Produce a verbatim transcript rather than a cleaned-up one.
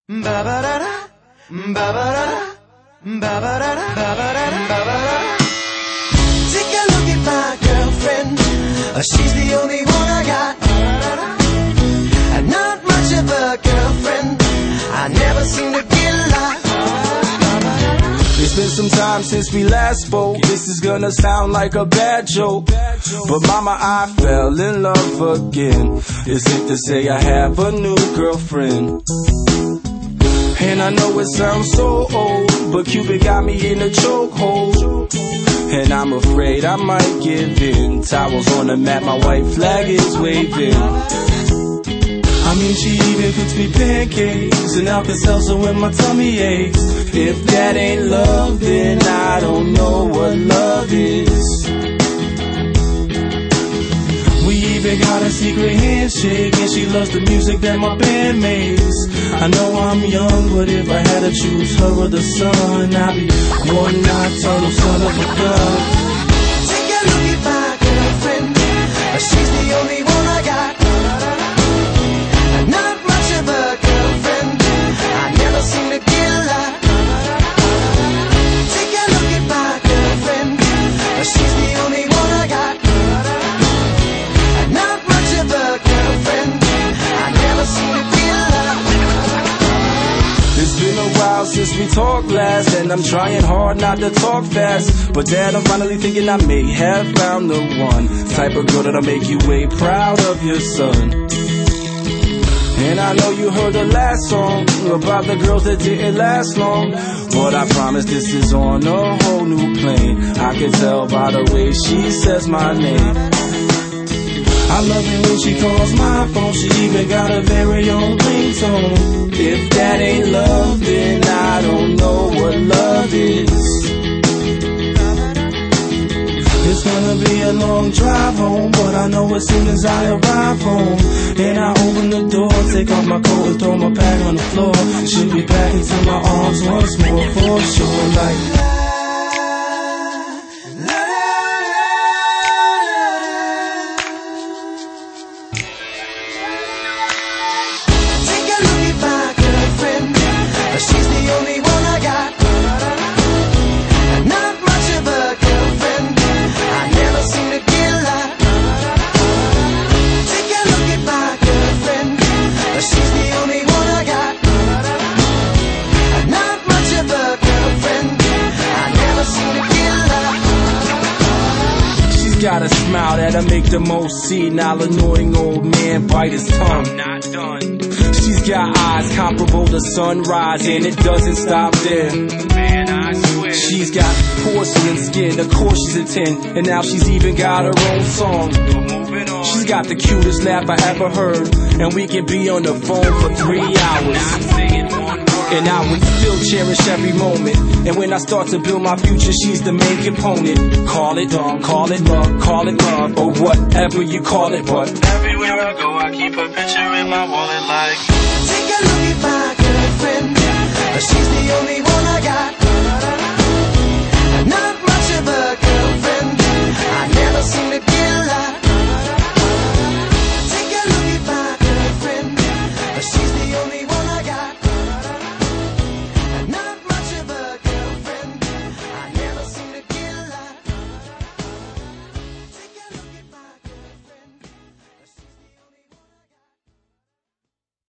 Ba-ba-da-da, ba-ba-da-da, ba-ba-da-da, ba-ba-da-da, ba-ba-da-da. Take a look at my girlfriend, uh, she's the only one I got. And not much of a girlfriend, I never seem to get lost. It's been some time since we last spoke. This is gonna sound like a bad joke, but mama, I fell in love again. Is it to say I have a new girlfriend? And I know it sounds so old, but Cupid got me in a chokehold, and I'm afraid I might give in. Towels on the mat, my white flag is waving. I mean, she even cooks me pancakes and Alka-Seltzer when my tummy aches. If that ain't love, then I don't know what love is. We even got a secret handshake, and she loves the music that my band makes. I know I'm young, but if I had to choose her or the sun, I'd be one nocturnal son of a gun. Take a look at my girlfriend, she's the only one I got. Not much of a girlfriend, I never seem to get lost. Take a look at my girlfriend, she's the only one I got. Not much of a girlfriend, I never seem to get lost. It's been a while since we talked last, and I'm trying hard not to talk fast. But Dad, I'm finally thinking I may have found the one type of girl that'll make you way proud of your son. And I know you heard the last song about the girls that didn't last long, but I promise this is on a whole new plane. I can tell by the way she says my name. I love it when she calls my phone, she even got a very own ringtone. If that ain't love, then I don't know what love is. It's gonna be a long drive home, but I know as soon as I arrive home and I open the door, take off my coat and throw my bag on the floor, she'll be back into my arms once more for sure. Like take a look at my girlfriend, she's the only one I got. Not much of a girlfriend, I never seem to get lost. Take a look at my girlfriend, she's the only one I got. Not much of a girlfriend, I never seem to get lost. she's got a smile that'll make the most senile, annoying old man bite his tongue. I'm not done. She's got eyes comparable to sunrise, and it doesn't stop there. Man, I swear. She's got porcelain skin, of course she's a ten, and now she's even got her own song. She's got the cutest laugh I ever heard, and we can be on the phone for three hours. And I would still cherish every moment. And when I start to build my future, she's the main component. Call it love, call it love, call it love, or whatever you call it, but everywhere I go, I keep a picture in my wallet like